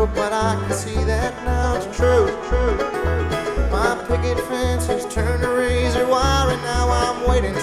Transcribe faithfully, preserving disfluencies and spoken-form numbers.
know, but I can see that now it's true. My picket fence has turned to razor wire, and now I'm waiting